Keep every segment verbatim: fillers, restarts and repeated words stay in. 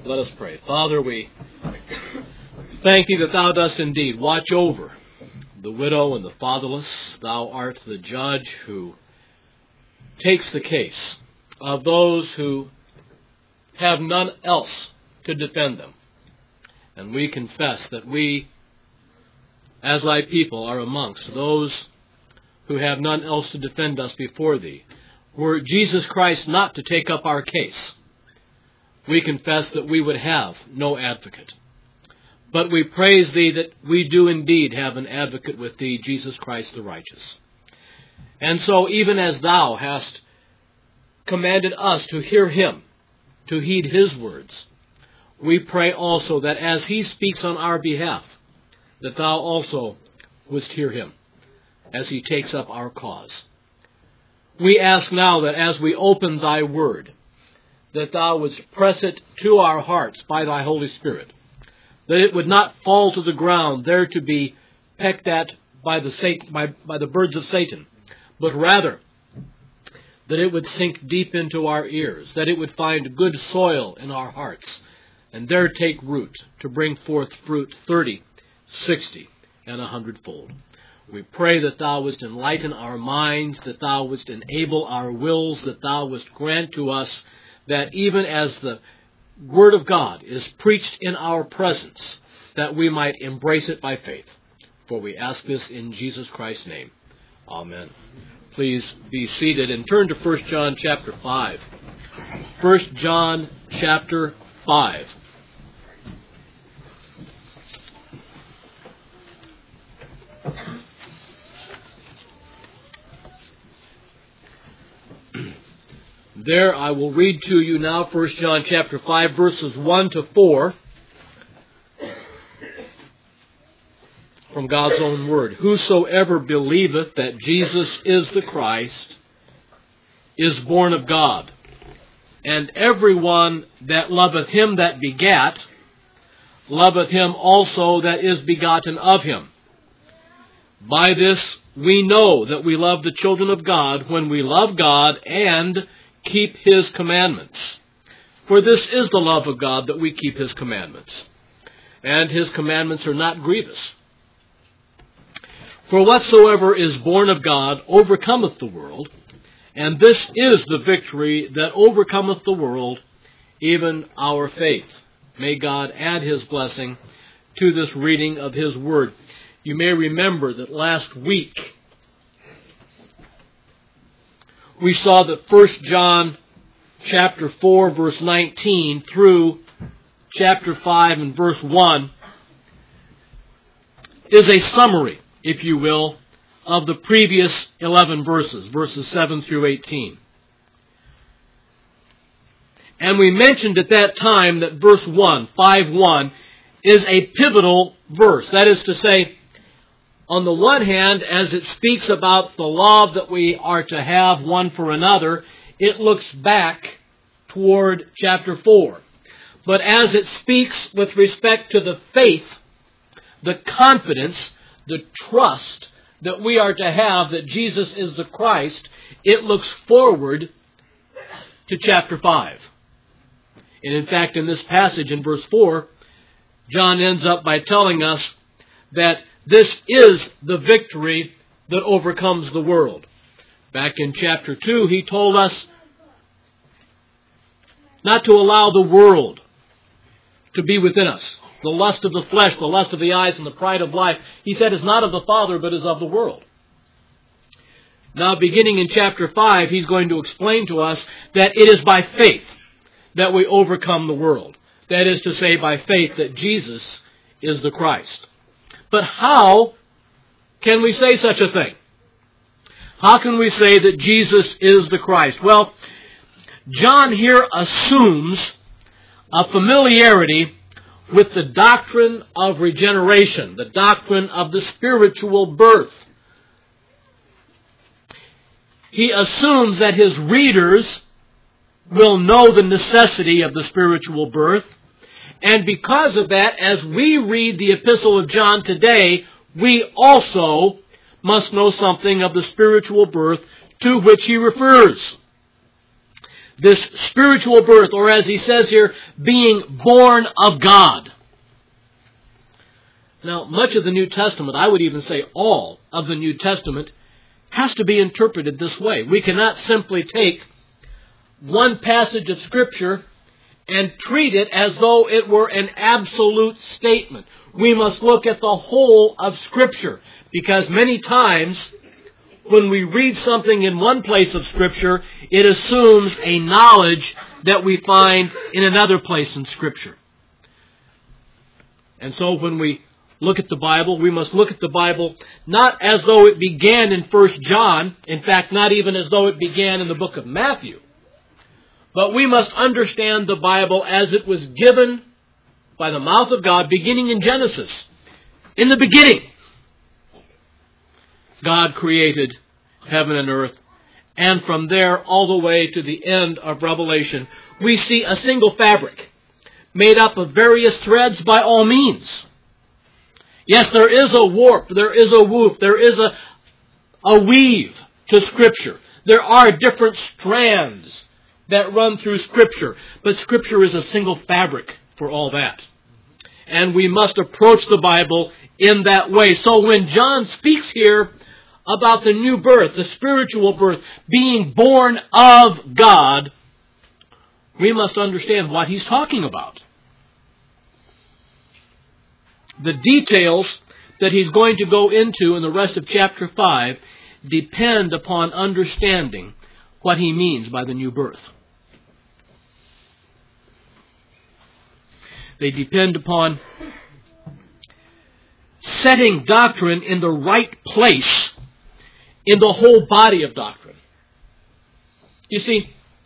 Let us pray. Father, we thank Thee that Thou dost indeed watch over the widow and the fatherless. Thou art the judge who takes the case of those who have none else to defend them. And we confess that we, as Thy people, are amongst those who have none else to defend us before Thee. Were Jesus Christ not to take up our case, we confess that we would have no advocate. But we praise Thee that we do indeed have an advocate with Thee, Jesus Christ the righteous. And so even as Thou hast commanded us to hear Him, to heed His words, we pray also that as He speaks on our behalf, that Thou also wouldst hear Him as He takes up our cause. We ask now that as we open Thy word, that Thou wouldst press it to our hearts by Thy Holy Spirit, that it would not fall to the ground there to be pecked at by the Satan, by, by the birds of Satan, but rather that it would sink deep into our ears, that it would find good soil in our hearts, and there take root to bring forth fruit thirty, sixty, and a hundredfold. We pray that Thou wouldst enlighten our minds, that Thou wouldst enable our wills, that Thou wouldst grant to us that even as the Word of God is preached in our presence, that we might embrace it by faith. For we ask this in Jesus Christ's name. Amen. Please be seated and turn to First John chapter five. First John chapter five. There I will read to you now First John chapter five, verses one to four, from God's own word. Whosoever believeth that Jesus is the Christ is born of God, and every one that loveth Him that begat loveth Him also that is begotten of Him. By this we know that we love the children of God, when we love God and keep His commandments. For this is the love of God, that we keep His commandments. And His commandments are not grievous. For whatsoever is born of God overcometh the world, and this is the victory that overcometh the world, even our faith. May God add His blessing to this reading of His word. You may remember that last week we saw that First John chapter four, verse nineteen through chapter five and verse one is a summary, if you will, of the previous eleven verses, verses seven through eighteen. And we mentioned at that time that verse one, five one, is a pivotal verse. That is to say, on the one hand, as it speaks about the love that we are to have one for another, it looks back toward chapter four. But as it speaks with respect to the faith, the confidence, the trust that we are to have that Jesus is the Christ, it looks forward to chapter five. And in fact, in this passage in verse four, John ends up by telling us that this is the victory that overcomes the world. Back in chapter two, he told us not to allow the world to be within us. The lust of the flesh, the lust of the eyes, and the pride of life, he said, is not of the Father, but is of the world. Now, beginning in chapter five, he's going to explain to us that it is by faith that we overcome the world. That is to say, by faith that Jesus is the Christ. But how can we say such a thing? How can we say that Jesus is the Christ? Well, John here assumes a familiarity with the doctrine of regeneration, the doctrine of the spiritual birth. He assumes that his readers will know the necessity of the spiritual birth. And because of that, as we read the epistle of John today, we also must know something of the spiritual birth to which he refers. this spiritual birth, or as he says here, being born of God. Now, much of the New Testament, I would even say all of the New Testament, has to be interpreted this way. We cannot simply take one passage of Scripture and treat it as though it were an absolute statement. We must look at the whole of Scripture, because many times when we read something in one place of Scripture, it assumes a knowledge that we find in another place in Scripture. And so when we look at the Bible, we must look at the Bible not as though it began in First John, in fact, not even as though it began in the book of Matthew, but we must understand the Bible as it was given by the mouth of God, beginning in Genesis. In the beginning, God created heaven and earth, and from there all the way to the end of Revelation, we see a single fabric made up of various threads by all means. Yes, there is a warp, there is a woof, there is a, a weave to Scripture. There are different strands that run through Scripture, but Scripture is a single fabric for all that. And we must approach the Bible in that way. So when John speaks here about the new birth, the spiritual birth, being born of God, we must understand what he's talking about. The details that he's going to go into in the rest of chapter five depend upon understanding what he means by the new birth. They depend upon setting doctrine in the right place in the whole body of doctrine. You see,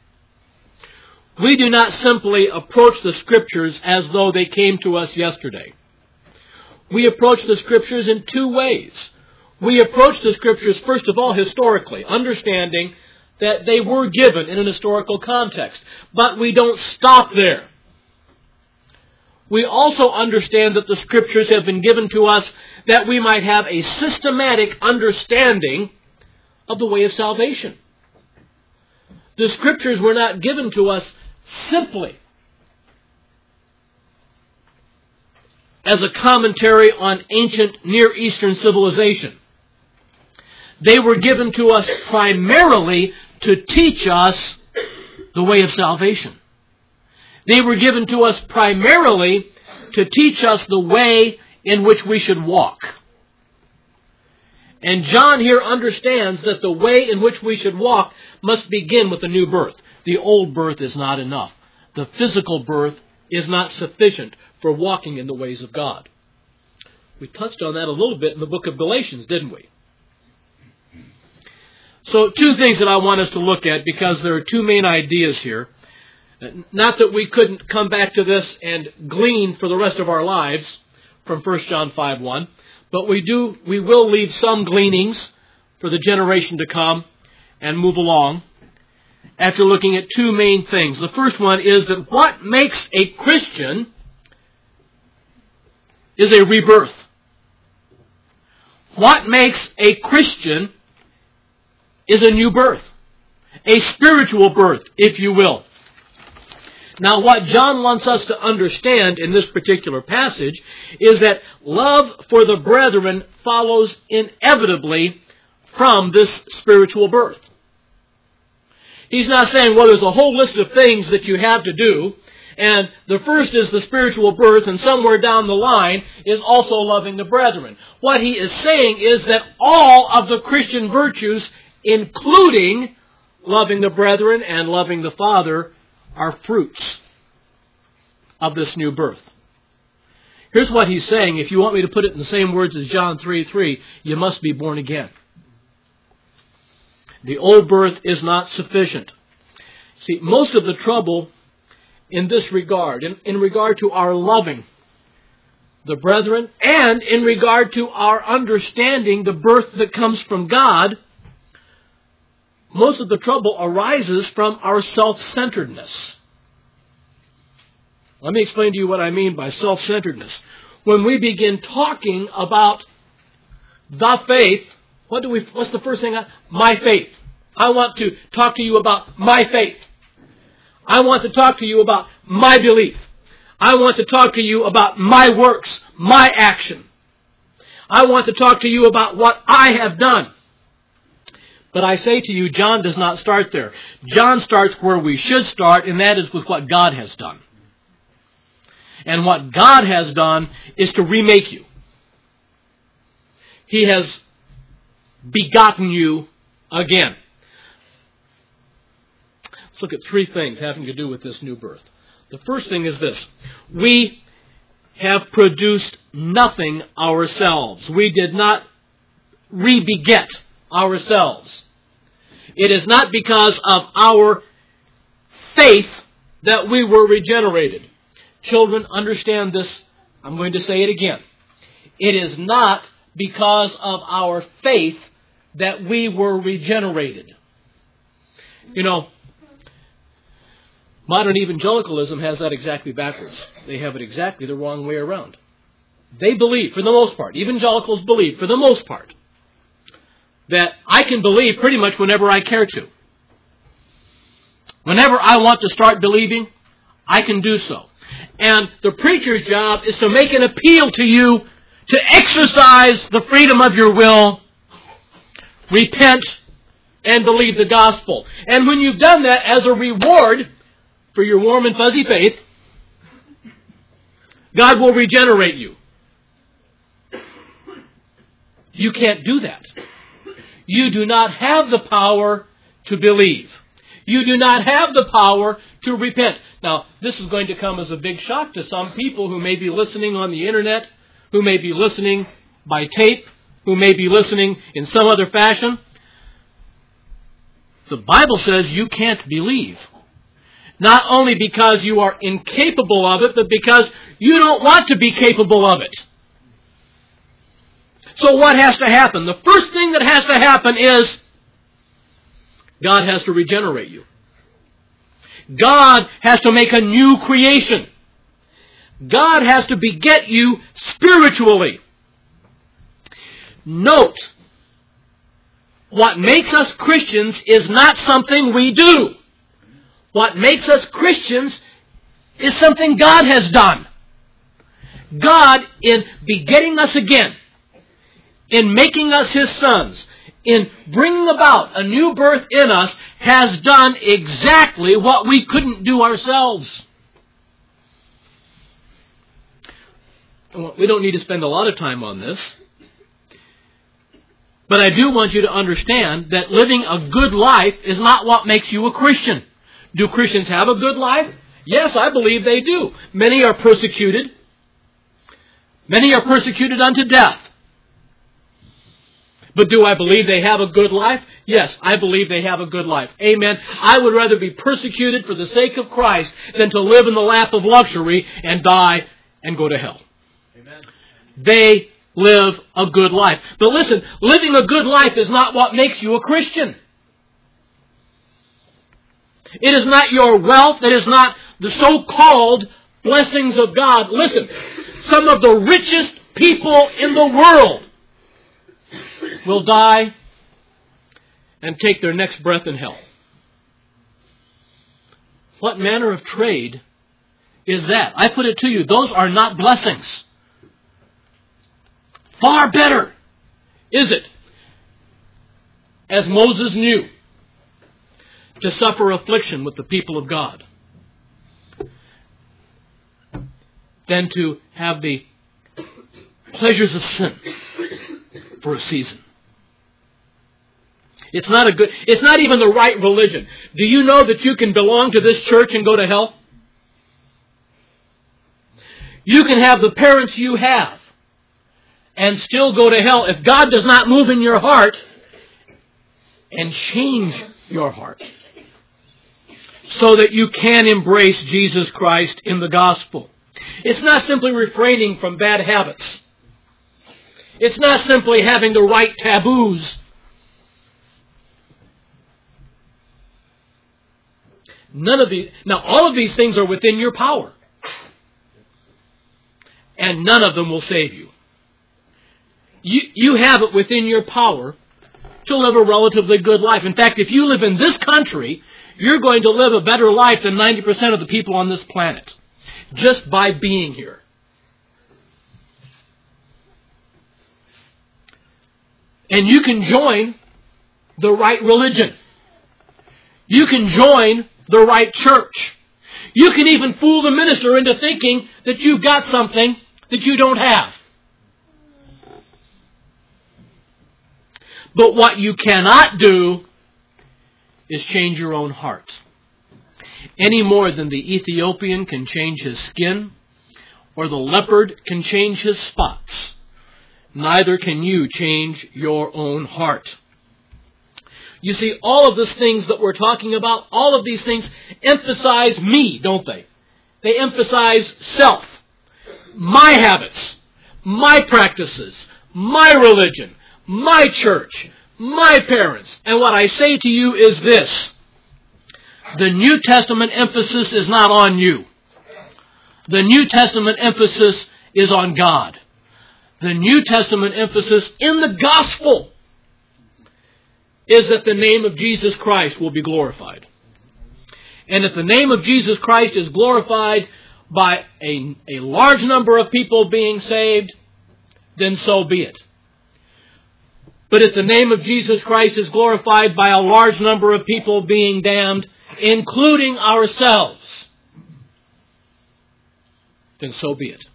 we do not simply approach the Scriptures as though they came to us yesterday. We approach the Scriptures in two ways. We approach the Scriptures, first of all, historically, understanding that they were given in an historical context. But we don't stop there. We also understand that the Scriptures have been given to us that we might have a systematic understanding of the way of salvation. The Scriptures were not given to us simply as a commentary on ancient Near Eastern civilization. They were given to us primarily to teach us the way of salvation. They were given to us primarily to teach us the way in which we should walk. And John here understands that the way in which we should walk must begin with a new birth. The old birth is not enough. The physical birth is not sufficient for walking in the ways of God. We touched on that a little bit in the book of Galatians, didn't we? So two things that I want us to look at, because there are two main ideas here. Not that we couldn't come back to this and glean for the rest of our lives from First John five one, but we do, we will leave some gleanings for the generation to come and move along after looking at two main things. The first one is that what makes a Christian is a rebirth. What makes a Christian is a new birth. A spiritual birth, if you will. Now, what John wants us to understand in this particular passage is that love for the brethren follows inevitably from this spiritual birth. He's not saying, well, there's a whole list of things that you have to do, and the first is the spiritual birth, and somewhere down the line is also loving the brethren. What he is saying is that all of the Christian virtues, including loving the brethren and loving the Father, are fruits of this new birth. Here's what he's saying. If you want me to put it in the same words as John three three, you must be born again. The old birth is not sufficient. See, most of the trouble in this regard, in, in regard to our loving the brethren, and in regard to our understanding the birth that comes from God, most of the trouble arises from our self-centeredness. Let me explain to you what I mean by self-centeredness. When we begin talking about the faith, what do we? What's the first thing? I, my faith. I want to talk to you about my faith. I want to talk to you about my belief. I want to talk to you about my works, my action. I want to talk to you about what I have done. But I say to you, John does not start there. John starts where we should start, and that is with what God has done. And what God has done is to remake you. He has begotten you again. Let's look at three things having to do with this new birth. The first thing is this. We have produced nothing ourselves. We did not re-beget ourselves. It is not because of our faith that we were regenerated. Children, understand this. I'm going to say it again. It is not because of our faith that we were regenerated. You know, modern evangelicalism has that exactly backwards. They have it exactly the wrong way around. They believe, for the most part, evangelicals believe, for the most part, that I can believe pretty much whenever I care to. Whenever I want to start believing, I can do so. And the preacher's job is to make an appeal to you to exercise the freedom of your will, repent, and believe the gospel. And when you've done that as a reward for your warm and fuzzy faith, God will regenerate you. You can't do that. You do not have the power to believe. You do not have the power to repent. Now, this is going to come as a big shock to some people who may be listening on the internet, who may be listening by tape, who may be listening in some other fashion. The Bible says you can't believe. Not only because you are incapable of it, but because you don't want to be capable of it. So what has to happen? The first thing that has to happen is God has to regenerate you. God has to make a new creation. God has to beget you spiritually. Note, what makes us Christians is not something we do. What makes us Christians is something God has done. God, in begetting us again, in making us His sons, in bringing about a new birth in us, has done exactly what we couldn't do ourselves. We don't need to spend a lot of time on this. But I do want you to understand that living a good life is not what makes you a Christian. Do Christians have a good life? Yes, I believe they do. Many are persecuted. Many are persecuted unto death. But do I believe they have a good life? Yes, I believe they have a good life. Amen. I would rather be persecuted for the sake of Christ than to live in the lap of luxury and die and go to hell. Amen. They live a good life. But listen, living a good life is not what makes you a Christian. It is not your wealth. It is not the so-called blessings of God. Listen, some of the richest people in the world will die and take their next breath in hell. What manner of trade is that? I put it to you, those are not blessings. Far better is it, as Moses knew, to suffer affliction with the people of God than to have the pleasures of sin for a season. It's not a good, it's not even the right religion. Do you know that you can belong to this church and go to hell? You can have the parents you have and still go to hell if God does not move in your heart and change your heart so that you can embrace Jesus Christ in the gospel. It's not simply refraining from bad habits. It's not simply having the right taboos. None of these, now all of these things are within your power. And none of them will save you. You, you have it within your power to live a relatively good life. In fact, if you live in this country, you're going to live a better life than ninety percent of the people on this planet, just by being here. And you can join the right religion. You can join the right church. You can even fool the minister into thinking that you've got something that you don't have. But what you cannot do is change your own heart. Any more than the Ethiopian can change his skin, or the leopard can change his spots. Neither can you change your own heart. You see, all of these things that we're talking about, all of these things emphasize me, don't they? They emphasize self, my habits, my practices, my religion, my church, my parents. And what I say to you is this: the New Testament emphasis is not on you. The New Testament emphasis is on God. The New Testament emphasis in the gospel is that the name of Jesus Christ will be glorified. And if the name of Jesus Christ is glorified by a, a large number of people being saved, then so be it. But if the name of Jesus Christ is glorified by a large number of people being damned, including ourselves, then so be it.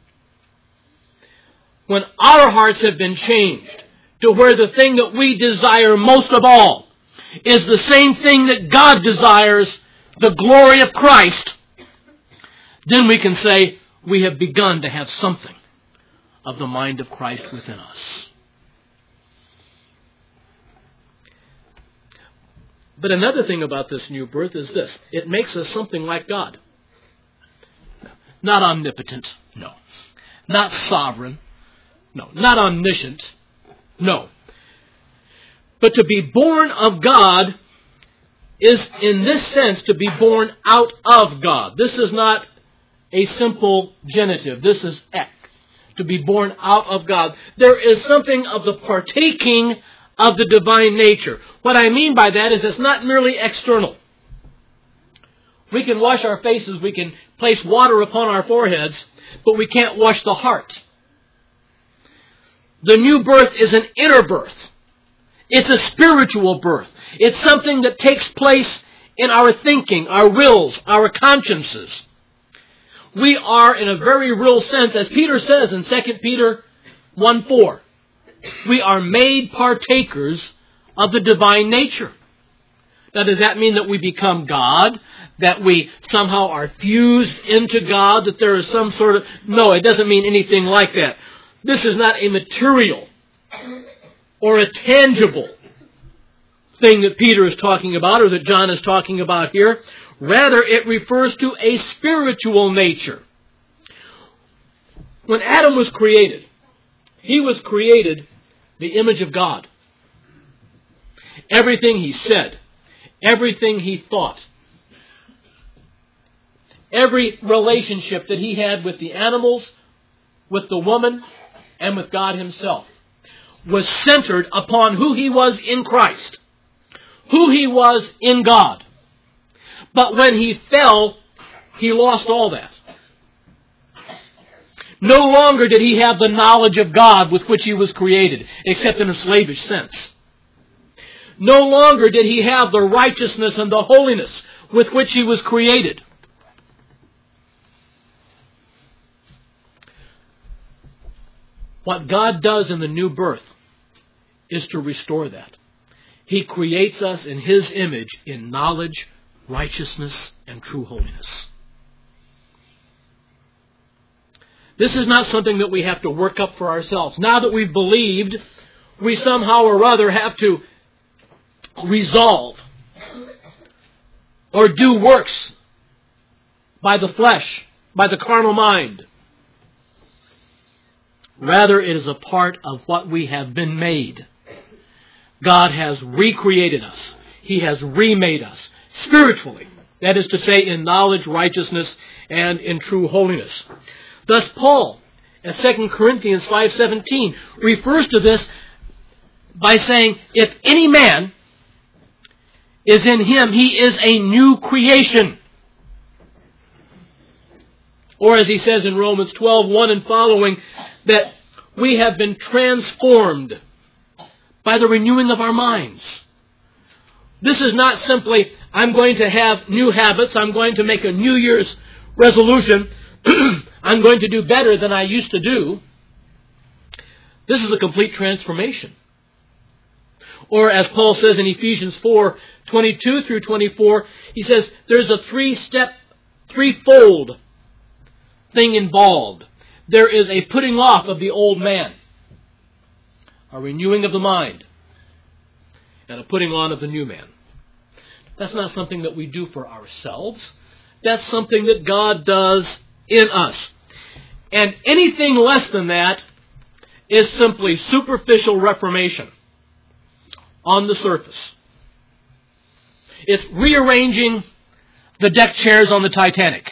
When our hearts have been changed to where the thing that we desire most of all is the same thing that God desires, the glory of Christ, then we can say we have begun to have something of the mind of Christ within us. But another thing about this new birth is this: it makes us something like God. Not omnipotent, no. Not sovereign, no. Not omniscient, no. But to be born of God is, in this sense, to be born out of God. This is not a simple genitive. This is ek. To be born out of God. There is something of the partaking of the divine nature. What I mean by that is it's not merely external. We can wash our faces, we can place water upon our foreheads, but we can't wash the heart. The new birth is an inner birth. It's a spiritual birth. It's something that takes place in our thinking, our wills, our consciences. We are, in a very real sense, as Peter says in Second Peter one four, we are made partakers of the divine nature. Now, does that mean that we become God? That we somehow are fused into God? That there is some sort of... No, it doesn't mean anything like that. This is not a material or a tangible thing that Peter is talking about or that John is talking about here. Rather, it refers to a spiritual nature. When Adam was created, he was created the image of God. Everything he said, everything he thought, every relationship that he had with the animals, with the woman, and with God himself was centered upon who he was in Christ, who he was in God. But when he fell, he lost all that. No longer did he have the knowledge of God with which he was created, except in a slavish sense. No longer did he have the righteousness and the holiness with which he was created. What God does in the new birth is to restore that. He creates us in his image in knowledge, righteousness, and true holiness. This is not something that we have to work up for ourselves. Now that we've believed, we somehow or other have to resolve or do works by the flesh, by the carnal mind. Rather, it is a part of what we have been made. God has recreated us. He has remade us spiritually. That is to say, in knowledge, righteousness, and in true holiness. Thus, Paul, in Second Corinthians five seventeen, refers to this by saying, if any man is in him, he is a new creation. Or as he says in Romans twelve, one and following, that we have been transformed by the renewing of our minds. This is not simply, I'm going to have new habits, I'm going to make a New Year's resolution, I'm going to do better than I used to do. This is a complete transformation. Or as Paul says in Ephesians four, twenty-two through twenty-four, he says there's a three-step, threefold thing involved. There is a putting off of the old man, a renewing of the mind, and a putting on of the new man. That's not something that we do for ourselves. That's something that God does in us. And anything less than that is simply superficial reformation on the surface. It's rearranging the deck chairs on the Titanic.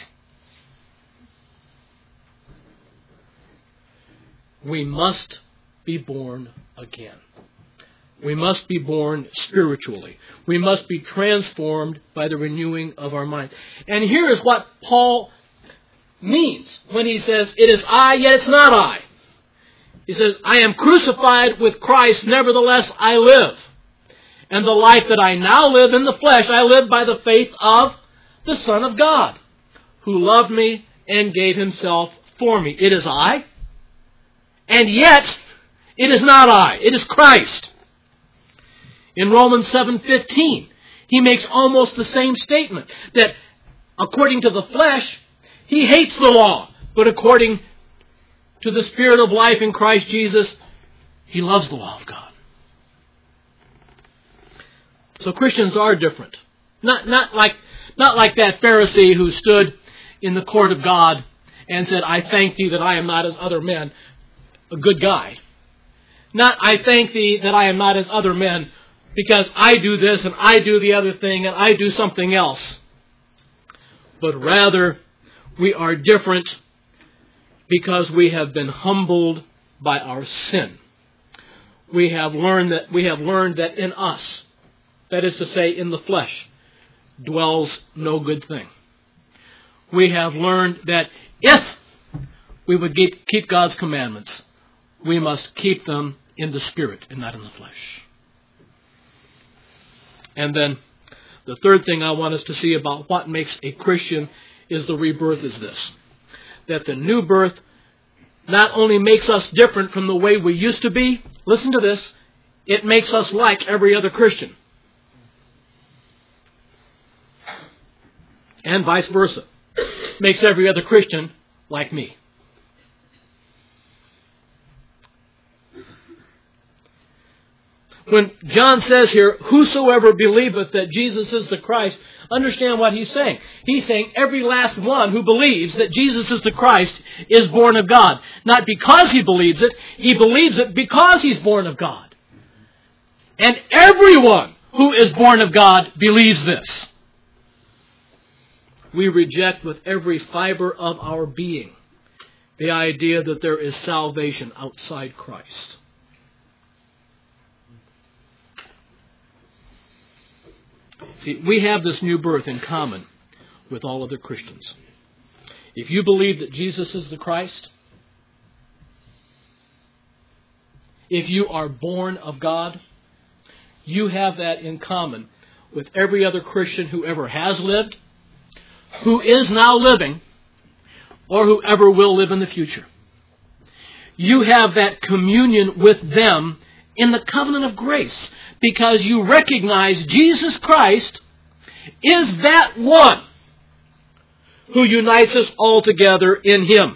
We must be born again. We must be born spiritually. We must be transformed by the renewing of our mind. And here is what Paul means when he says, it is I, yet it's not I. He says, I am crucified with Christ, nevertheless I live. And the life that I now live in the flesh, I live by the faith of the Son of God, who loved me and gave himself for me. It is I, and yet it is not I. It is Christ. In Romans seven fifteen, he makes almost the same statement, that according to the flesh, he hates the law, but according to the Spirit of life in Christ Jesus, he loves the law of God. So Christians are different. Not, not, like, not like that Pharisee who stood in the court of God and said, I thank thee that I am not as other men, a good guy. Not, I thank thee that I am not as other men, because I do this and I do the other thing and I do something else. But rather, we are different because we have been humbled by our sin. We have learned that we have learned that in us, that is to say, in the flesh, dwells no good thing. We have learned that if we would keep, keep God's commandments, we must keep them in the Spirit and not in the flesh. And then the third thing I want us to see about what makes a Christian is the rebirth is this. That the new birth not only makes us different from the way we used to be, listen to this, it makes us like every other Christian. And vice versa. Makes every other Christian like me. When John says here, whosoever believeth that Jesus is the Christ, understand what he's saying. He's saying every last one who believes that Jesus is the Christ is born of God. Not because he believes it, he believes it because he's born of God. And everyone who is born of God believes this. We reject with every fiber of our being the idea that there is salvation outside Christ. See, we have this new birth in common with all other Christians. If you believe that Jesus is the Christ, if you are born of God, you have that in common with every other Christian who ever has lived, who is now living, or who ever will live in the future. You have that communion with them in the covenant of grace, because you recognize Jesus Christ is that one who unites us all together in Him.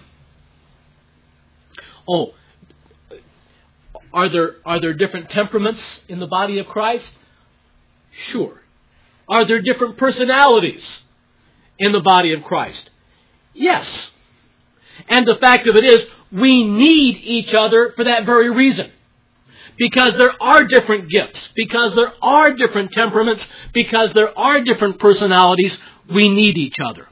Oh, are there, are there different temperaments in the body of Christ? Sure. Are there different personalities in the body of Christ? Yes. And the fact of it is, we need each other for that very reason. Because there are different gifts, because there are different temperaments, because there are different personalities, we need each other.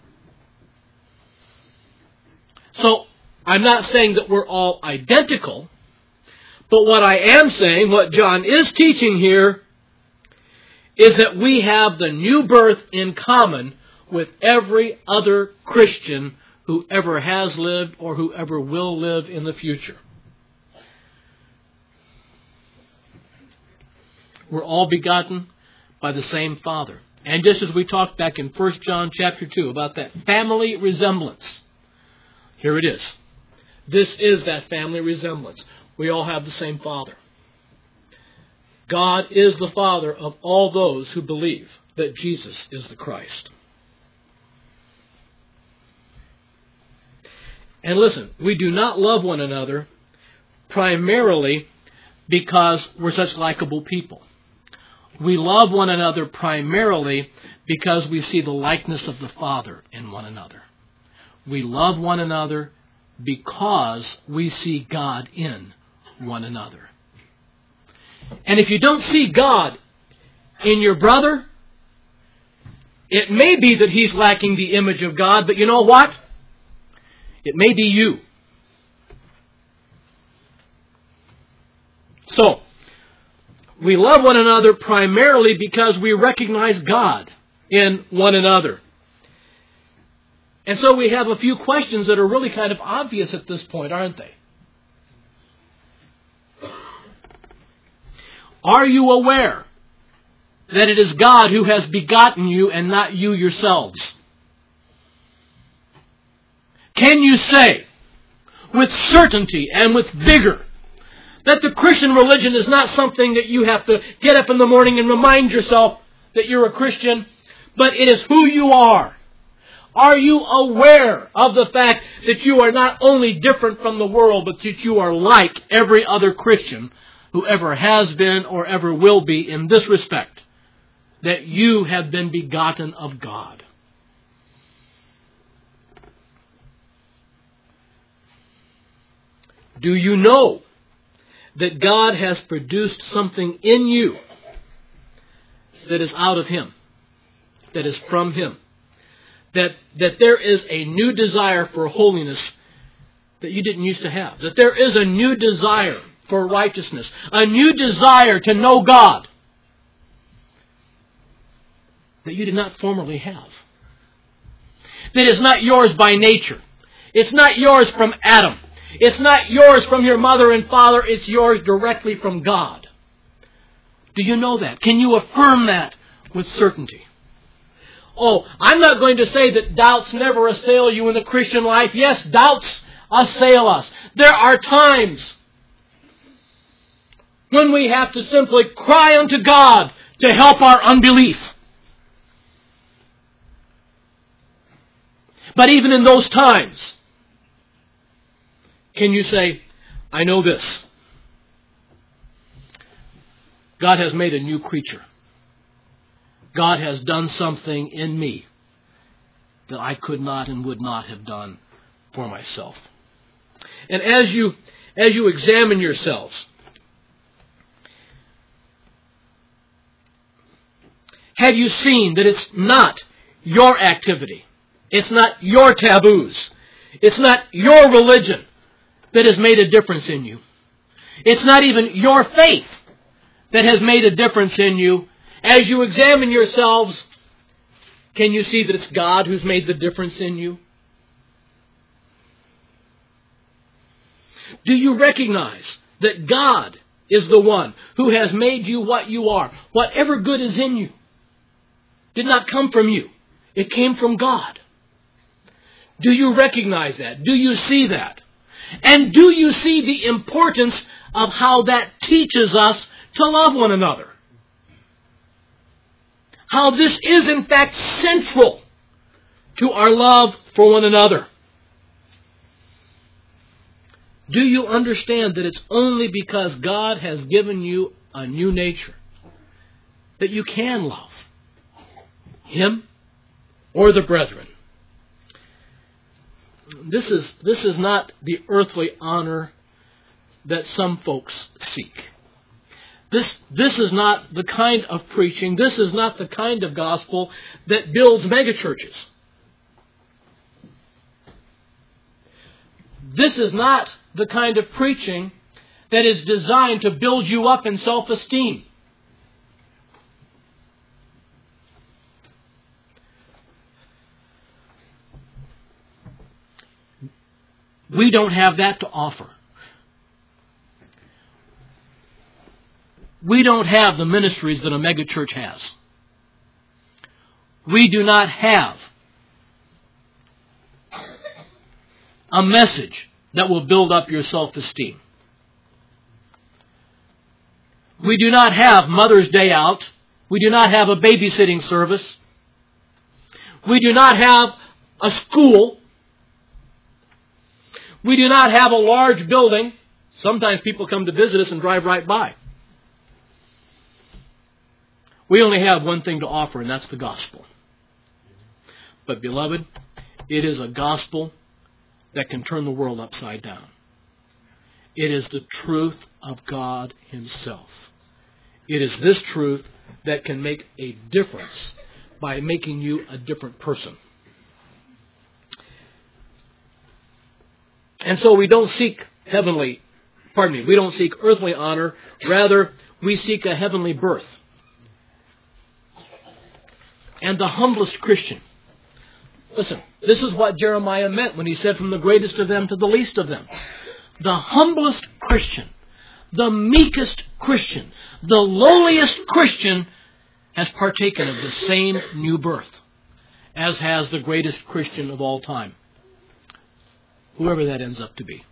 So, I'm not saying that we're all identical, But what I am saying, what John is teaching here, is that we have the new birth in common with every other Christian who ever has lived or who ever will live in the future. We're all begotten by the same Father. And just as we talked back in First John chapter two about that family resemblance, here it is. This is that family resemblance. We all have the same Father. God is the Father of all those who believe that Jesus is the Christ. And listen, we do not love one another primarily because we're such likable people. We love one another primarily because we see the likeness of the Father in one another. We love one another because we see God in one another. And if you don't see God in your brother, it may be that he's lacking the image of God, but you know what? It may be you. So, we love one another primarily because we recognize God in one another. And so we have a few questions that are really kind of obvious at this point, aren't they? Are you aware that it is God who has begotten you and not you yourselves? Can you say with certainty and with vigor that the Christian religion is not something that you have to get up in the morning and remind yourself that you're a Christian, but it is who you are? Are you aware of the fact that you are not only different from the world, but that you are like every other Christian who ever has been or ever will be in this respect, that you have been begotten of God? Do you know that God has produced something in you that is out of Him, that is from Him? That, that there is a new desire for holiness that you didn't used to have. That there is a new desire for righteousness. A new desire to know God that you did not formerly have. That is not yours by nature. It's not yours from Adam. It's not yours from your mother and father. It's yours directly from God. Do you know that? Can you affirm that with certainty? Oh, I'm not going to say that doubts never assail you in the Christian life. Yes, doubts assail us. There are times when we have to simply cry unto God to help our unbelief. But even in those times, can you say, I know this. God has made a new creature. God has done something in me that I could not and would not have done for myself. And as you, as you examine yourselves, have you seen that it's not your activity, it's not your taboos, it's not your religion that has made a difference in you? It's not even your faith that has made a difference in you. As you examine yourselves, can you see that it's God who's made the difference in you? Do you recognize that God is the one who has made you what you are? Whatever good is in you did not come from you. It came from God. Do you recognize that? Do you see that? And do you see the importance of how that teaches us to love one another? How this is in fact central to our love for one another. Do you understand that it's only because God has given you a new nature that you can love Him or the brethren? This is, this is not the earthly honor that some folks seek. This, this is not the kind of preaching, this is not the kind of gospel that builds megachurches. This is not the kind of preaching that is designed to build you up in self-esteem. We don't have that to offer. We don't have the ministries that a megachurch has. We do not have a message that will build up your self-esteem. We do not have Mother's Day out. We do not have a babysitting service. We do not have a school. We do not have a large building. Sometimes people come to visit us and drive right by. We only have one thing to offer, and that's the gospel. But beloved, it is a gospel that can turn the world upside down. It is the truth of God Himself. It is this truth that can make a difference by making you a different person. And so we don't seek heavenly, pardon me, we don't seek earthly honor. Rather, we seek a heavenly birth. And the humblest Christian. Listen, this is what Jeremiah meant when he said, from the greatest of them to the least of them. The humblest Christian, the meekest Christian, the lowliest Christian has partaken of the same new birth as has the greatest Christian of all time. Whoever that ends up to be.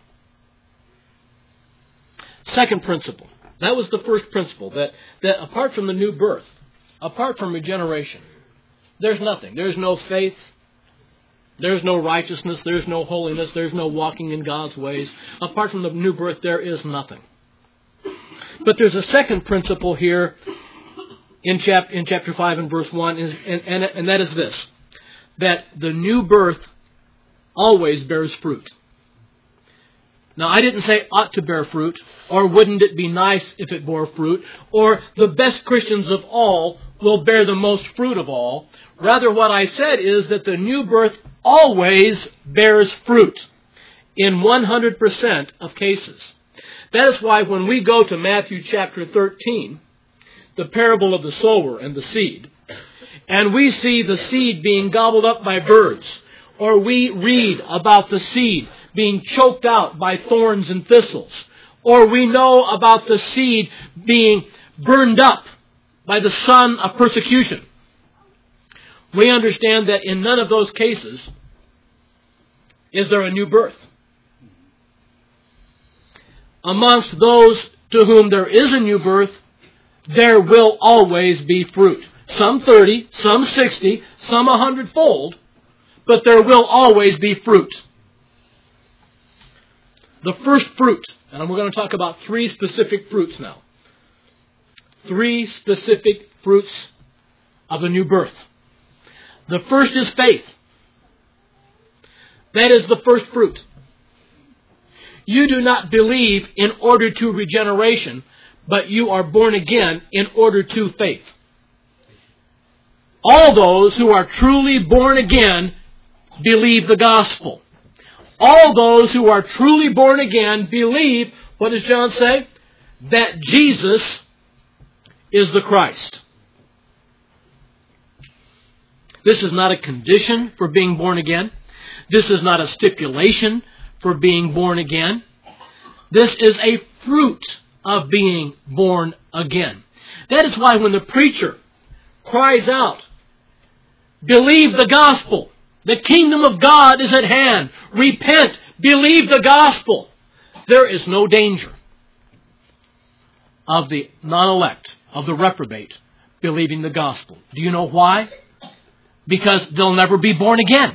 Second principle. That was the first principle. That, that apart from the new birth, apart from regeneration, there's nothing. There's no faith. There's no righteousness. There's no holiness. There's no walking in God's ways. Apart from the new birth, there is nothing. But there's a second principle here in, chap- in chapter five and verse one, and, and, and that is this. That the new birth always bears fruit. Now, I didn't say ought to bear fruit, or wouldn't it be nice if it bore fruit, or the best Christians of all will bear the most fruit of all. Rather, what I said is that the new birth always bears fruit in one hundred percent of cases. That is why when we go to Matthew chapter thirteen, the parable of the sower and the seed, and we see the seed being gobbled up by birds, or we read about the seed being choked out by thorns and thistles, or we know about the seed being burned up by the sun of persecution, we understand that in none of those cases is there a new birth. Amongst those to whom there is a new birth, there will always be fruit. Some thirty, some sixty, some a hundredfold, but there will always be fruit. The first fruit, and we're going to talk about three specific fruits now. Three specific fruits of the new birth. The first is faith. That is the first fruit. You do not believe in order to regeneration, but you are born again in order to faith. All those who are truly born again believe the gospel. All those who are truly born again believe, what does John say? That Jesus is the Christ. This is not a condition for being born again. This is not a stipulation for being born again. This is a fruit of being born again. That is why when the preacher cries out, believe the gospel. The kingdom of God is at hand. Repent. Believe the gospel. There is no danger of the non-elect, of the reprobate, believing the gospel. Do you know why? Because they'll never be born again.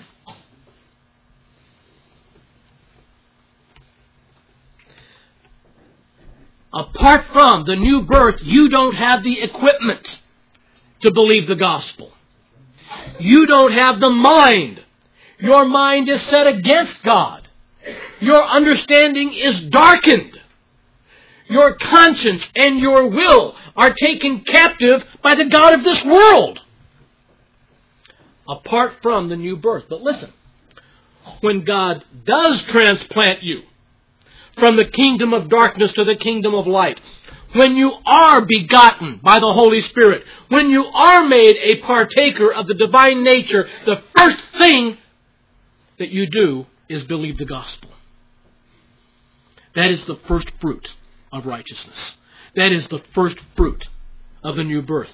Apart from the new birth, you don't have the equipment to believe the gospel. You don't have the mind. Your mind is set against God. Your understanding is darkened. Your conscience and your will are taken captive by the God of this world. Apart from the new birth. But listen, when God does transplant you from the kingdom of darkness to the kingdom of light. When you are begotten by the Holy Spirit, when you are made a partaker of the divine nature, the first thing that you do is believe the gospel. That is the first fruit of righteousness. That is the first fruit of the new birth.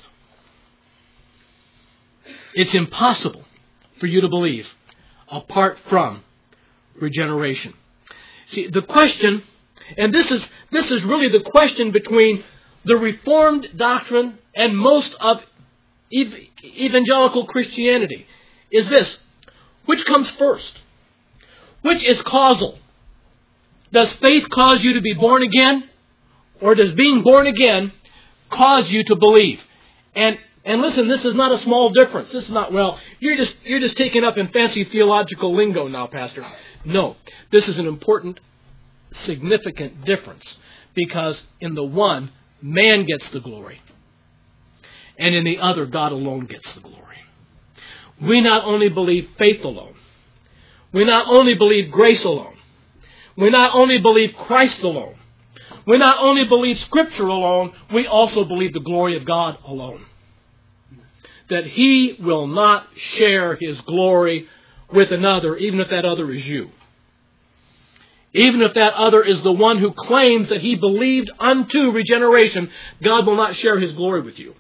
It's impossible for you to believe apart from regeneration. See, the question, and this is this is really the question between the Reformed doctrine and most of ev- evangelical Christianity, is this: which comes first? Which is causal? Does faith cause you to be born again? Or does being born again cause you to believe? And and listen, this is not a small difference. This is not, well, you're just you're just taking up in fancy theological lingo now, Pastor. No, this is an important, significant difference. Because in the one, man gets the glory. And in the other, God alone gets the glory. We not only believe faith alone. We not only believe grace alone. We not only believe Christ alone. We not only believe Scripture alone, we also believe the glory of God alone. That He will not share His glory with another, even if that other is you. Even if that other is the one who claims that he believed unto regeneration, God will not share His glory with you.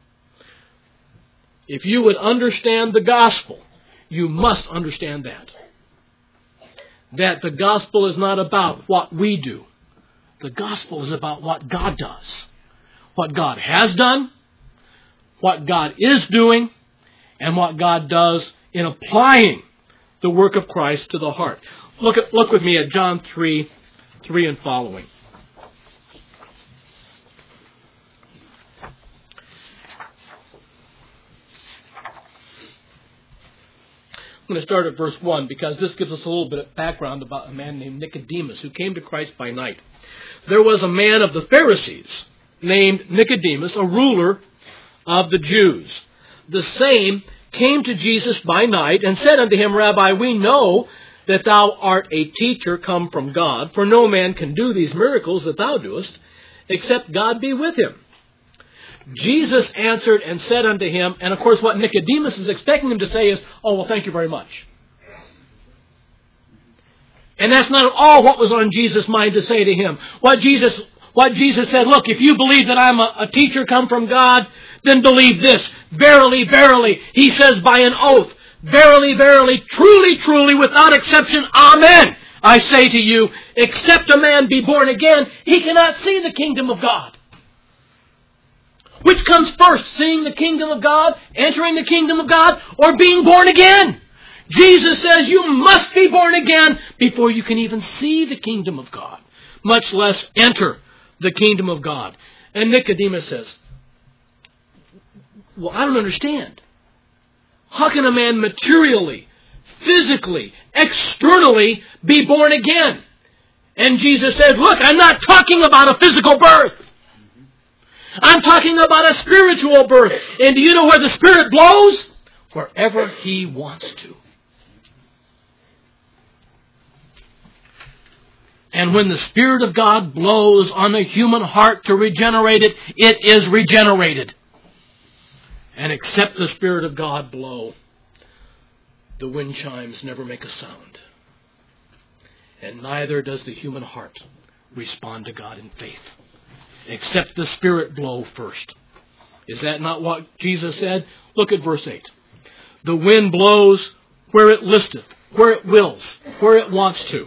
If you would understand the gospel, you must understand that. That the gospel is not about what we do. The gospel is about what God does. What God has done, what God is doing, and what God does in applying the work of Christ to the heart. Look at, look with me at John three, three and following. I'm going to start at verse one because this gives us a little bit of background about a man named Nicodemus who came to Christ by night. There was a man of the Pharisees named Nicodemus, a ruler of the Jews. The same came to Jesus by night and said unto him, Rabbi, we know that thou art a teacher come from God, for no man can do these miracles that thou doest, except God be with him. Jesus answered and said unto him, and of course what Nicodemus is expecting him to say is, oh, well, thank you very much. And that's not at all what was on Jesus' mind to say to him. What Jesus, what Jesus said, look, if you believe that I'm a, a teacher come from God, then believe this. Verily, verily, he says by an oath, verily, verily, truly, truly, without exception, amen. I say to you, except a man be born again, he cannot see the kingdom of God. Which comes first, seeing the kingdom of God, entering the kingdom of God, or being born again? Jesus says you must be born again before you can even see the kingdom of God, much less enter the kingdom of God. And Nicodemus says, well, I don't understand. How can a man materially, physically, externally be born again? And Jesus said, look, I'm not talking about a physical birth. I'm talking about a spiritual birth. And do you know where the Spirit blows? Wherever He wants to. And when the Spirit of God blows on a human heart to regenerate it, it is regenerated. And except the Spirit of God blow, the wind chimes never make a sound. And neither does the human heart respond to God in faith. Except the Spirit blow first. Is that not what Jesus said? Look at verse eight. The wind blows where it listeth, where it wills, where it wants to.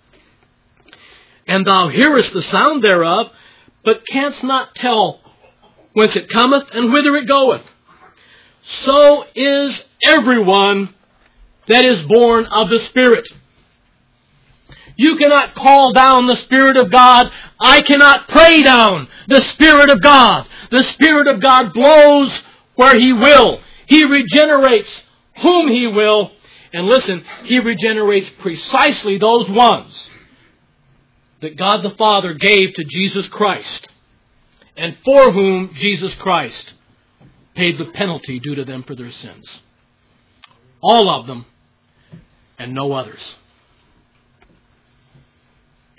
And thou hearest the sound thereof, but canst not tell whence it cometh and whither it goeth. So is everyone that is born of the Spirit. You cannot call down the Spirit of God. I cannot pray down the Spirit of God. The Spirit of God blows where He will. He regenerates whom He will. And listen, He regenerates precisely those ones that God the Father gave to Jesus Christ, and for whom Jesus Christ paid the penalty due to them for their sins. All of them, and no others.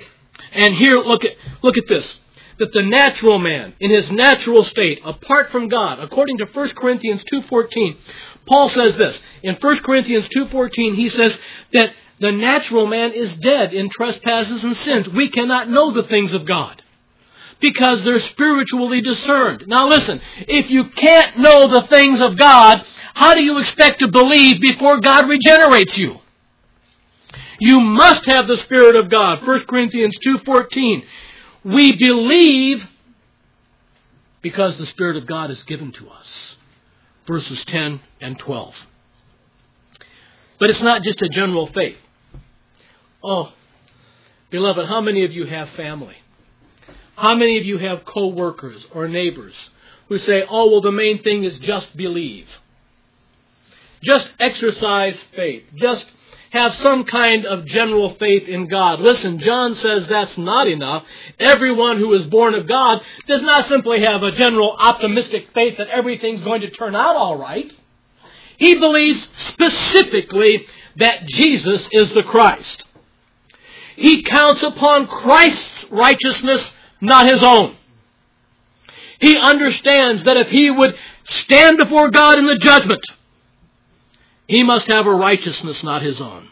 And here, look at, look at this. That the natural man, in his natural state, apart from God, according to First Corinthians two fourteen, Paul says this. In First Corinthians two fourteen, he says that the natural man is dead in trespasses and sins. We cannot know the things of God because they're spiritually discerned. Now listen, if you can't know the things of God, how do you expect to believe before God regenerates you? You must have the Spirit of God. First Corinthians two fourteen. We believe because the Spirit of God is given to us. Verses ten and twelve. But it's not just a general faith. Oh, beloved, how many of you have family? How many of you have co-workers or neighbors who say, oh, well, the main thing is just believe. Just exercise faith. Just have some kind of general faith in God. Listen, John says that's not enough. Everyone who is born of God does not simply have a general optimistic faith that everything's going to turn out all right. He believes specifically that Jesus is the Christ. He counts upon Christ's righteousness, not his own. He understands that if he would stand before God in the judgment, he must have a righteousness not his own.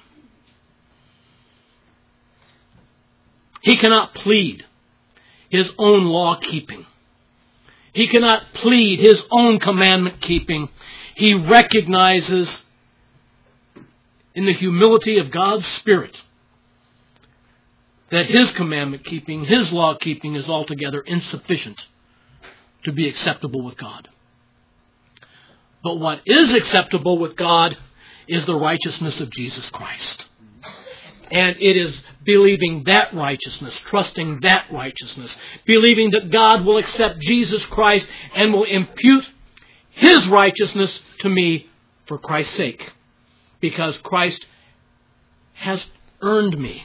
He cannot plead his own law-keeping. He cannot plead his own commandment-keeping. He recognizes in the humility of God's Spirit that his commandment-keeping, his law-keeping is altogether insufficient to be acceptable with God. But what is acceptable with God is the righteousness of Jesus Christ. And it is believing that righteousness, trusting that righteousness, believing that God will accept Jesus Christ and will impute his righteousness to me for Christ's sake. Because Christ has earned me.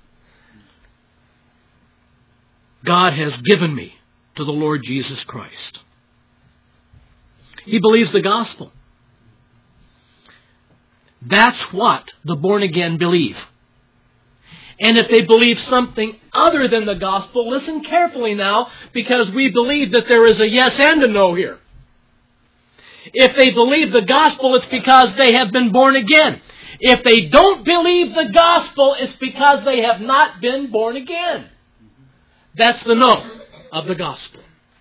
God has given me to the Lord Jesus Christ. He believes the gospel. That's what the born-again believe. And if they believe something other than the gospel, listen carefully now, because we believe that there is a yes and a no here. If they believe the gospel, it's because they have been born again. If they don't believe the gospel, it's because they have not been born again. That's the no of the gospel.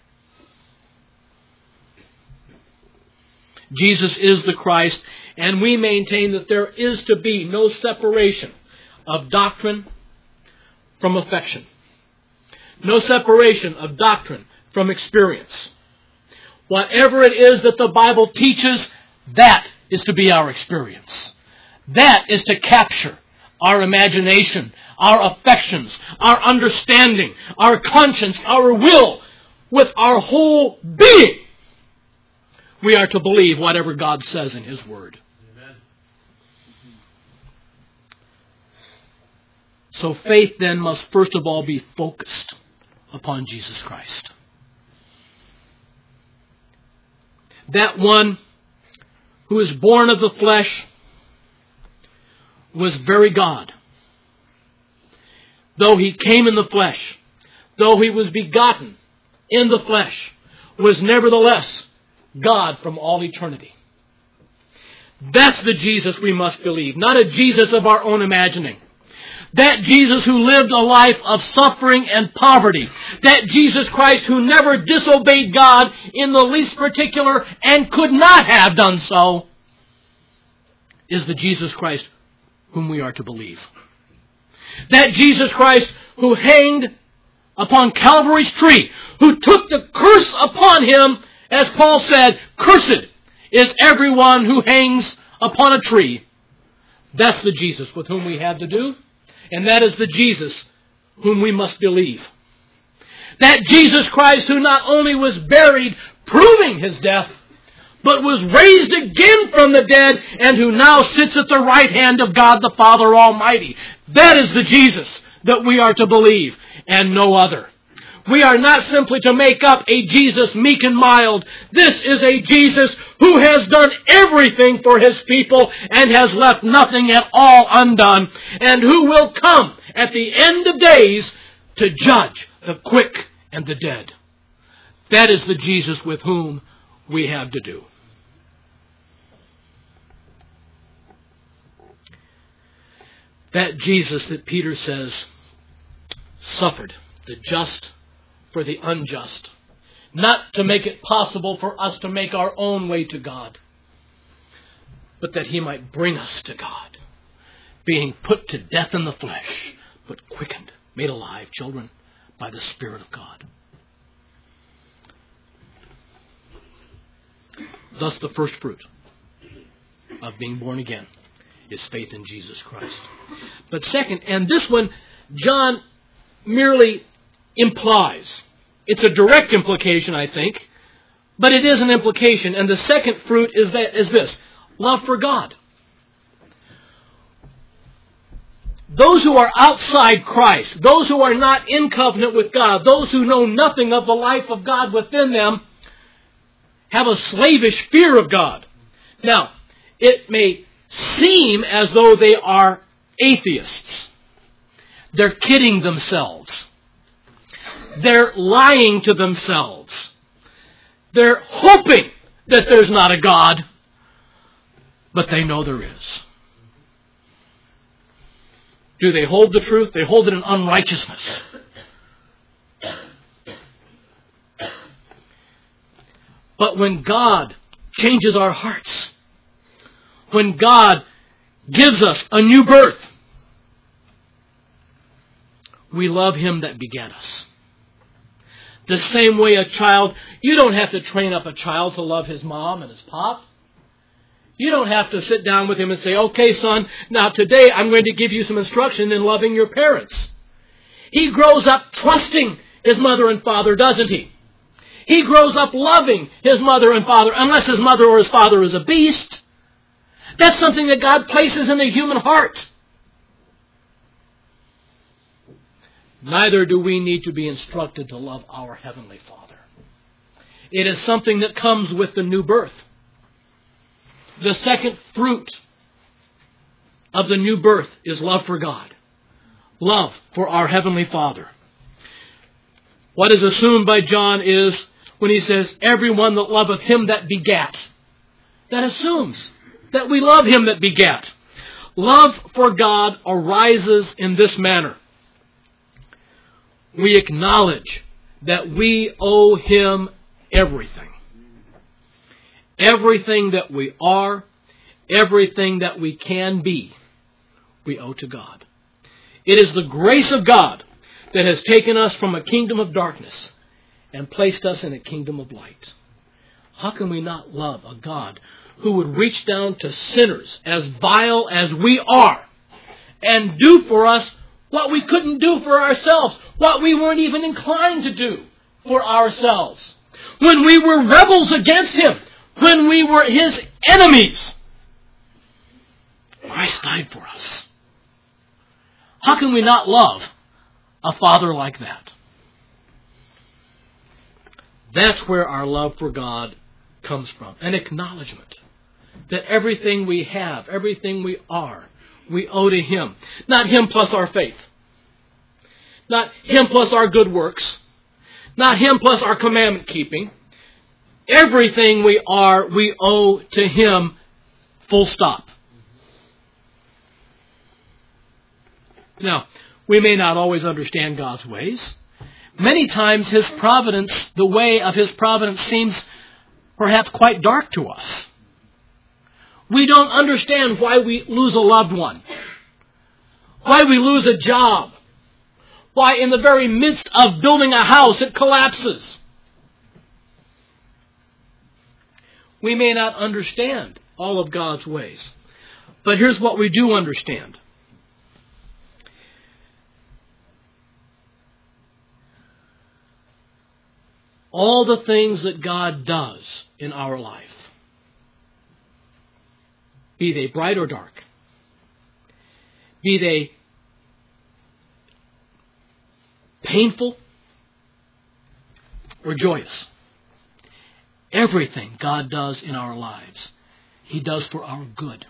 Jesus is the Christ, and we maintain that there is to be no separation of doctrine from affection. No separation of doctrine from experience. Whatever it is that the Bible teaches, that is to be our experience. That is to capture our imagination, our affections, our understanding, our conscience, our will, with our whole being. We are to believe whatever God says in his word. Amen. So faith then must first of all be focused upon Jesus Christ. That one who is born of the flesh was very God. Though he came in the flesh, though he was begotten in the flesh, was nevertheless God from all eternity. That's the Jesus we must believe, not a Jesus of our own imagining. That Jesus who lived a life of suffering and poverty. That Jesus Christ who never disobeyed God in the least particular and could not have done so, is the Jesus Christ whom we are to believe. That Jesus Christ who hanged upon Calvary's tree, who took the curse upon him, as Paul said, cursed is everyone who hangs upon a tree. That's the Jesus with whom we have to do. And that is the Jesus whom we must believe. That Jesus Christ who not only was buried, proving his death, but was raised again from the dead, and who now sits at the right hand of God the Father Almighty. That is the Jesus that we are to believe, and no other. We are not simply to make up a Jesus meek and mild. This is a Jesus who has done everything for his people and has left nothing at all undone, and who will come at the end of days to judge the quick and the dead. That is the Jesus with whom we have to do. That Jesus that Peter says suffered the just for the unjust, not to make it possible for us to make our own way to God, but that he might bring us to God, being put to death in the flesh, but quickened, made alive, children, by the Spirit of God. Thus the first fruit of being born again is faith in Jesus Christ. But second, and this one, John merely implies. It's a direct implication, I think, but it is an implication. And the second fruit is that is this: love for God. Those who are outside Christ, those who are not in covenant with God, those who know nothing of the life of God within them, have a slavish fear of God. Now, it may seem as though they are atheists. They're kidding themselves. They're lying to themselves. They're hoping that there's not a God, but they know there is. Do they hold the truth? They hold it in unrighteousness. But when God changes our hearts, when God gives us a new birth, we love him that begat us. The same way a child, you don't have to train up a child to love his mom and his pop. You don't have to sit down with him and say, okay, son, now today I'm going to give you some instruction in loving your parents. He grows up trusting his mother and father, doesn't he? He grows up loving his mother and father, unless his mother or his father is a beast. That's something that God places in the human heart. Neither do we need to be instructed to love our Heavenly Father. It is something that comes with the new birth. The second fruit of the new birth is love for God. Love for our Heavenly Father. What is assumed by John is when he says, everyone that loveth him that begat. That assumes that we love him that begat. Love for God arises in this manner. We acknowledge that we owe him everything. Everything that we are, everything that we can be, we owe to God. It is the grace of God that has taken us from a kingdom of darkness and placed us in a kingdom of light. How can we not love a God who would reach down to sinners as vile as we are and do for us what we couldn't do for ourselves, what we weren't even inclined to do for ourselves? When we were rebels against him, when we were his enemies, Christ died for us. How can we not love a Father like that? That's where our love for God comes from. An acknowledgement that everything we have, everything we are, we owe to him. Not him plus our faith. Not him plus our good works. Not him plus our commandment keeping. Everything we are, we owe to him, full stop. Now, we may not always understand God's ways. Many times his providence, the way of his providence seems perhaps quite dark to us. We don't understand why we lose a loved one, why we lose a job, why in the very midst of building a house it collapses. We may not understand all of God's ways, but here's what we do understand. All the things that God does in our life, be they bright or dark, be they painful or joyous, everything God does in our lives, he does for our good.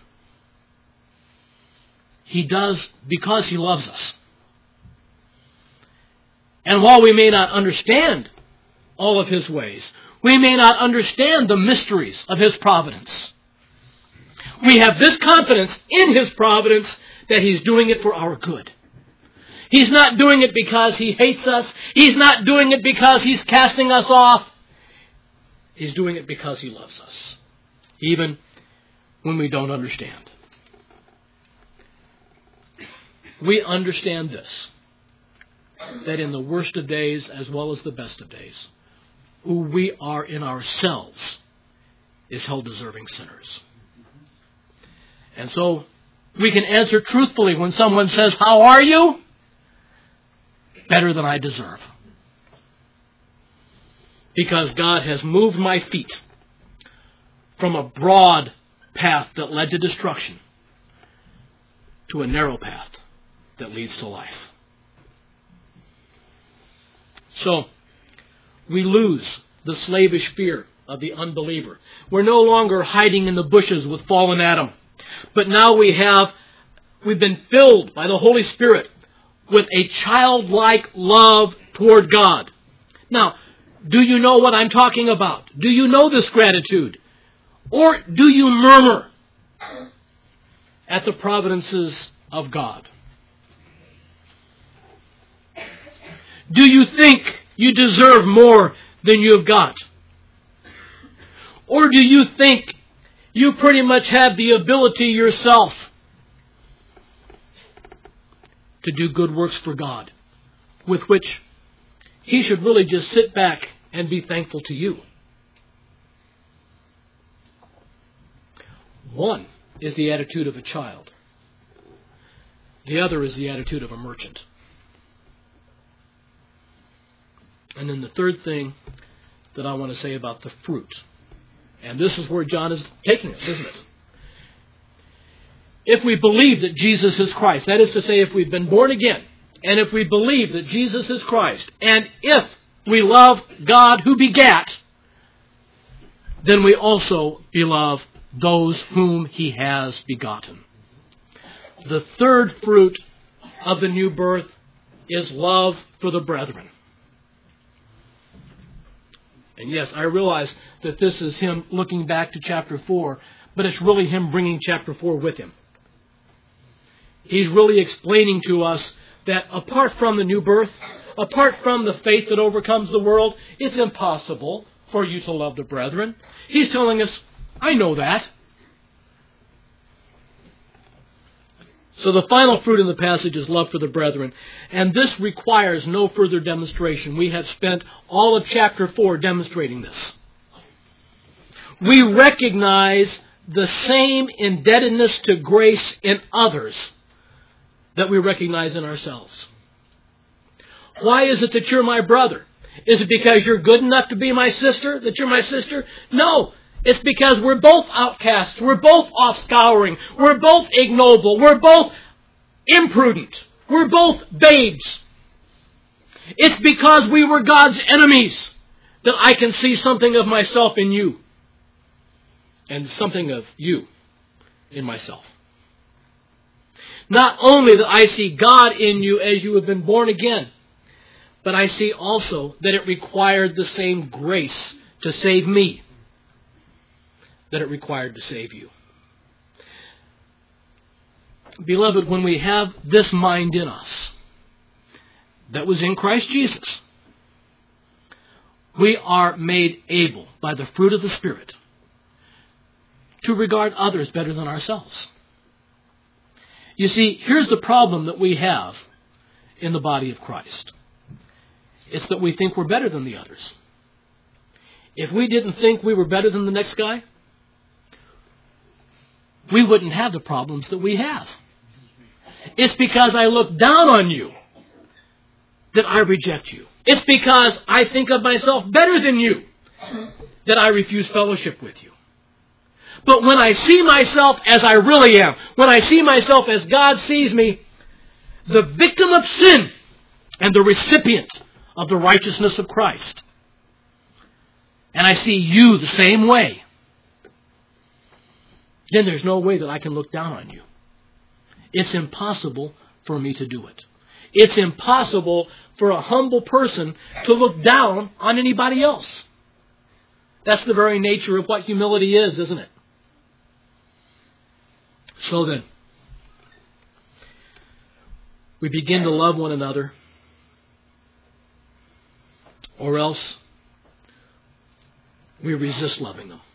He does because he loves us. And while we may not understand all of His ways, we may not understand the mysteries of His providence, we have this confidence in His providence that He's doing it for our good. He's not doing it because He hates us. He's not doing it because He's casting us off. He's doing it because He loves us, even when we don't understand. We understand this, that in the worst of days as well as the best of days, who we are in ourselves is hell deserving sinners. And so we can answer truthfully when someone says, "How are you?" Better than I deserve. Because God has moved my feet from a broad path that led to destruction to a narrow path that leads to life. So, we lose the slavish fear of the unbeliever. We're no longer hiding in the bushes with fallen Adam. But now we have, we've been filled by the Holy Spirit with a childlike love toward God. Now, do you know what I'm talking about? Do you know this gratitude? Or do you murmur at the providences of God? Do you think you deserve more than you've got? Or do you think you pretty much have the ability yourself to do good works for God, with which He should really just sit back and be thankful to you? One is the attitude of a child. The other is the attitude of a merchant. And then the third thing that I want to say about the fruit, and this is where John is taking us, isn't it? If we believe that Jesus is Christ, that is to say, if we've been born again, and if we believe that Jesus is Christ, and if we love God who begat, then we also beloved those whom He has begotten. The third fruit of the new birth is love for the brethren. And yes, I realize that this is him looking back to chapter four, but it's really him bringing chapter four with him. He's really explaining to us that apart from the new birth, apart from the faith that overcomes the world, it's impossible for you to love the brethren. He's telling us, I know that. So the final fruit in the passage is love for the brethren. And this requires no further demonstration. We have spent all of chapter four demonstrating this. We recognize the same indebtedness to grace in others that we recognize in ourselves. Why is it that you're my brother? Is it because you're good enough to be my sister, that you're my sister? No. It's because we're both outcasts. We're both off-scouring. We're both ignoble. We're both imprudent. We're both babes. It's because we were God's enemies that I can see something of myself in you and something of you in myself. Not only that I see God in you as you have been born again, but I see also that it required the same grace to save me that it required to save you. Beloved, when we have this mind in us that was in Christ Jesus, we are made able by the fruit of the Spirit to regard others better than ourselves. You see, here's the problem that we have in the body of Christ. It's that we think we're better than the others. If we didn't think we were better than the next guy, we wouldn't have the problems that we have. It's because I look down on you that I reject you. It's because I think of myself better than you that I refuse fellowship with you. But when I see myself as I really am, when I see myself as God sees me, the victim of sin and the recipient of the righteousness of Christ, and I see you the same way, then there's no way that I can look down on you. It's impossible for me to do it. It's impossible for a humble person to look down on anybody else. That's the very nature of what humility is, isn't it? So then, we begin to love one another, or else we resist loving them.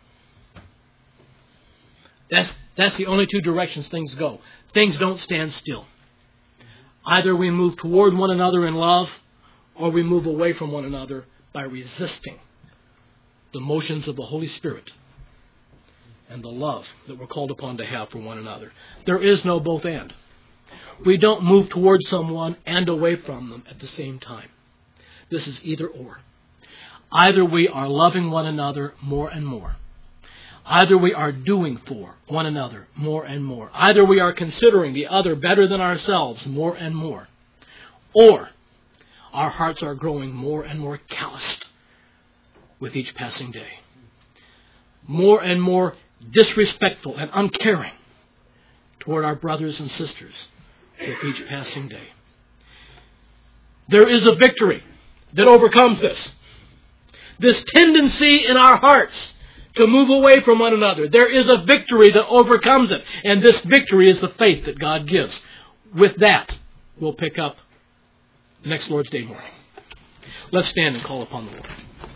That's, that's the only two directions things go. Things don't stand still. Either we move toward one another in love, or we move away from one another by resisting the motions of the Holy Spirit and the love that we're called upon to have for one another. There is no both and. We don't move toward someone and away from them at the same time. This is either or. Either we are loving one another more and more. Either we are doing for one another more and more. Either we are considering the other better than ourselves more and more. Or our hearts are growing more and more calloused with each passing day. More and more disrespectful and uncaring toward our brothers and sisters with each passing day. There is a victory that overcomes this. This tendency in our hearts to move away from one another. There is a victory that overcomes it. And this victory is the faith that God gives. With that, we'll pick up next Lord's Day morning. Let's stand and call upon the Lord.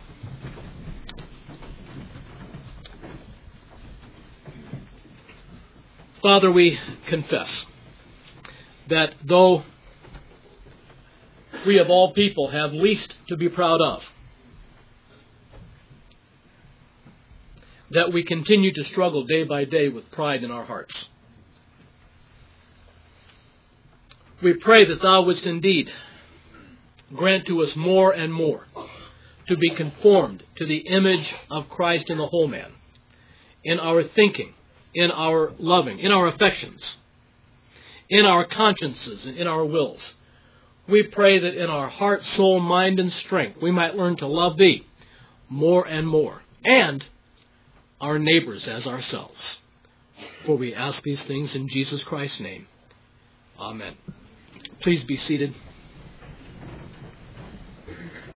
Father, we confess that though we of all people have least to be proud of, that we continue to struggle day by day with pride in our hearts. We pray that Thou wouldst indeed grant to us more and more to be conformed to the image of Christ in the whole man, in our thinking, in our loving, in our affections, in our consciences, and in our wills. We pray that in our heart, soul, mind, and strength, we might learn to love Thee more and more, and our neighbors as ourselves. For we ask these things in Jesus Christ's name. Amen. Please be seated.